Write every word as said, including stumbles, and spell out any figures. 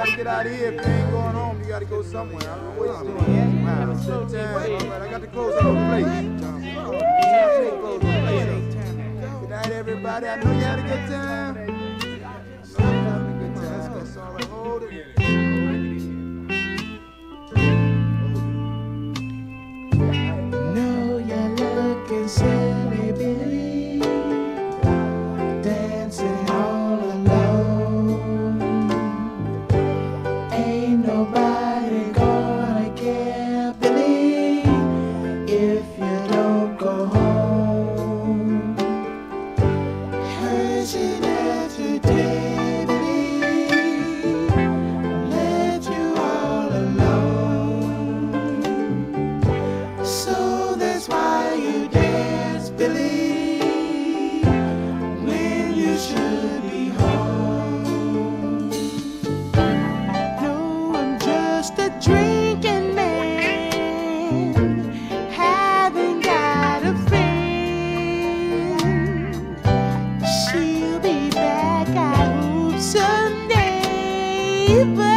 gotta get out of here. If you ain't going home, you gotta go somewhere. I don't know what you're doing. Wow. All right, I got the clothes on the plate. Good night, everybody. I know you had a good time. I know you had a good time. Let's go. So, all right, hold it. Know you're looking silly, Billy, dancing all alone. Ain't nobody gonna care, Billy, if you don't go home. Heard she left today, Billy, left you all alone. So that's why you dance, Billy, when you should be home. No, I'm just a drinking man, haven't got a friend. She'll be back, I hope someday, but